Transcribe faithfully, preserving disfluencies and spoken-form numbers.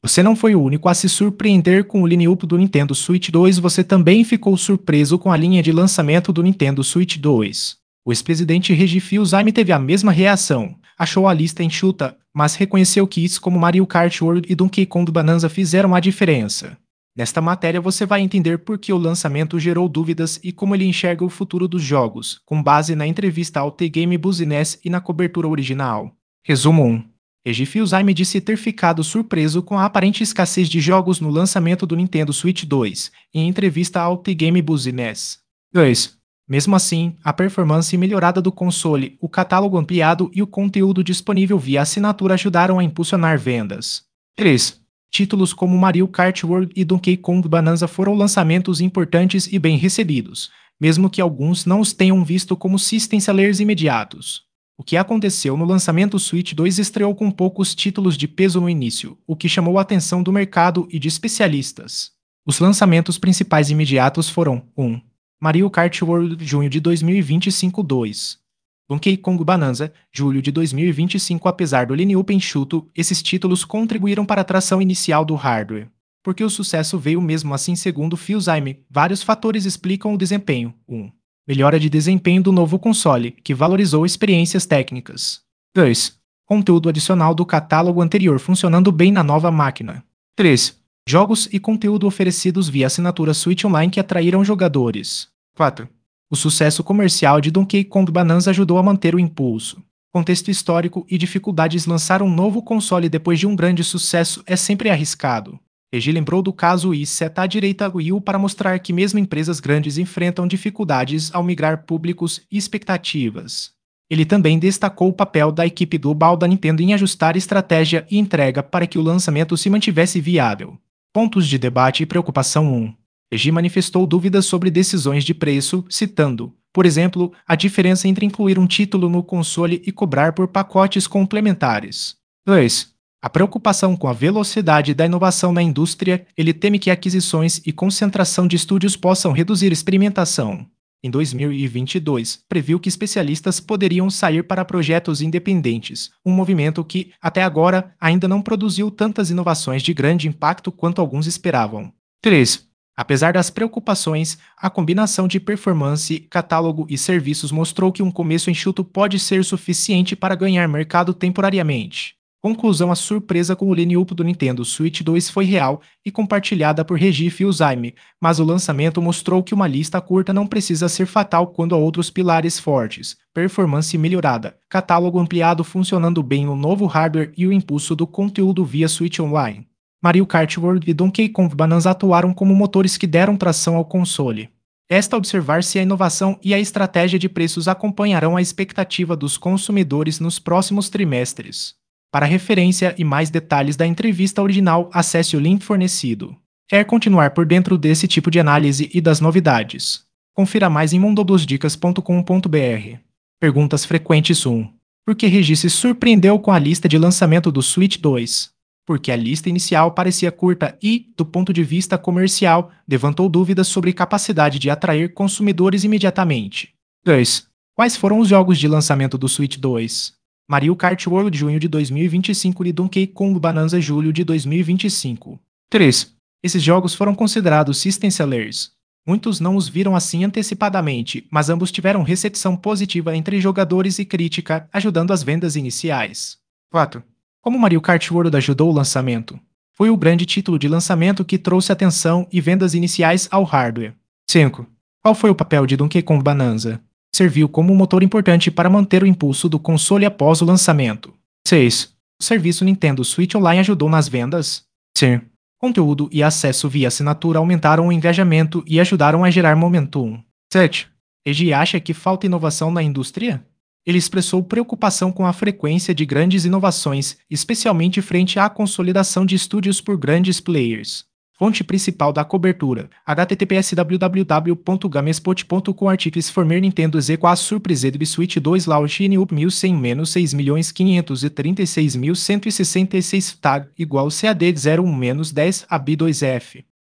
Você não foi o único a se surpreender com o line-up do Nintendo Switch dois, você também ficou surpreso com a linha de lançamento do Nintendo Switch dois. O ex-presidente Reggie Fils-Aime teve a mesma reação, achou a lista enxuta, mas reconheceu que hits como Mario Kart World e Donkey Kong Bonanza fizeram a diferença. Nesta matéria você vai entender por que o lançamento gerou dúvidas e como ele enxerga o futuro dos jogos, com base na entrevista ao The Game Business e na cobertura original. Resumo um. Reggie Fils-Aime disse ter ficado surpreso com a aparente escassez de jogos no lançamento do Nintendo Switch dois, em entrevista ao The Game Business. dois. Mesmo assim, a performance melhorada do console, o catálogo ampliado e o conteúdo disponível via assinatura ajudaram a impulsionar vendas. três. Títulos como Mario Kart World e Donkey Kong Bonanza foram lançamentos importantes e bem recebidos, mesmo que alguns não os tenham visto como system sellers imediatos. O que aconteceu no lançamento Switch dois estreou com poucos títulos de peso no início, o que chamou a atenção do mercado e de especialistas. Os lançamentos principais imediatos foram um. Mario Kart World, junho de dois mil e vinte e cinco. dois. Donkey Kong Bonanza, julho de dois mil e vinte e cinco. Apesar do line-up enxuto, esses títulos contribuíram para a atração inicial do hardware. Porque o sucesso veio mesmo assim, segundo Fils-Aime, vários fatores explicam o desempenho. um. Melhora de desempenho do novo console, que valorizou experiências técnicas. dois. Conteúdo adicional do catálogo anterior funcionando bem na nova máquina. três. Jogos e conteúdo oferecidos via assinatura Switch Online que atraíram jogadores. quatro. O sucesso comercial de Donkey Kong Bonanza ajudou a manter o impulso. Contexto histórico e dificuldades. Lançar um novo console depois de um grande sucesso é sempre arriscado. Reggie lembrou do caso e seta à direita Wii U para mostrar que mesmo empresas grandes enfrentam dificuldades ao migrar públicos e expectativas. Ele também destacou o papel da equipe global da Nintendo em ajustar estratégia e entrega para que o lançamento se mantivesse viável. Pontos de debate e preocupação. um. Reggie manifestou dúvidas sobre decisões de preço, citando, por exemplo, a diferença entre incluir um título no console e cobrar por pacotes complementares. dois. A preocupação com a velocidade da inovação na indústria. Ele teme que aquisições e concentração de estúdios possam reduzir experimentação. Em dois mil e vinte e dois, previu que especialistas poderiam sair para projetos independentes, um movimento que, até agora, ainda não produziu tantas inovações de grande impacto quanto alguns esperavam. três. Apesar das preocupações, a combinação de performance, catálogo e serviços mostrou que um começo enxuto pode ser suficiente para ganhar mercado temporariamente. Conclusão: a surpresa com o line-up do Nintendo Switch dois foi real e compartilhada por Reggie Fils-Aime, mas o lançamento mostrou que uma lista curta não precisa ser fatal quando há outros pilares fortes: performance melhorada, catálogo ampliado funcionando bem no novo hardware e o impulso do conteúdo via Switch Online. Mario Kart World e Donkey Kong Bonanza atuaram como motores que deram tração ao console. Resta observar se a inovação e a estratégia de preços acompanharão a expectativa dos consumidores nos próximos trimestres. Para referência e mais detalhes da entrevista original, acesse o link fornecido. Quer continuar por dentro desse tipo de análise e das novidades? Confira mais em mundoblosdicas ponto com ponto br. Perguntas frequentes. um. Por que Reggie se surpreendeu com a lista de lançamento do Switch dois? Porque a lista inicial parecia curta e, do ponto de vista comercial, levantou dúvidas sobre capacidade de atrair consumidores imediatamente. dois. Quais foram os jogos de lançamento do Switch dois? Mario Kart World, junho de dois mil e vinte e cinco e Donkey Kong Bonanza, julho de dois mil e vinte e cinco. três. Esses jogos foram considerados system sellers. Muitos não os viram assim antecipadamente, mas ambos tiveram recepção positiva entre jogadores e crítica, ajudando as vendas iniciais. quatro. Como Mario Kart World ajudou o lançamento? Foi o grande título de lançamento que trouxe atenção e vendas iniciais ao hardware. cinco. Qual foi o papel de Donkey Kong Bonanza? Serviu como um motor importante para manter o impulso do console após o lançamento. seis. O serviço Nintendo Switch Online ajudou nas vendas? Sim. Conteúdo e acesso via assinatura aumentaram o engajamento e ajudaram a gerar momentum. sete. Reggie acha que falta inovação na indústria? Ele expressou preocupação com a frequência de grandes inovações, especialmente frente à consolidação de estúdios por grandes players. Fonte principal da cobertura: h t t p s w w w ponto gamespot ponto com. Articles Former Nintendo Z quatro Surprise de Switch dois Launch in up mil cem menos seis milhões quinhentos e trinta e seis mil cento e sessenta e seis tag igual C A D zero um menos dez A B dois F.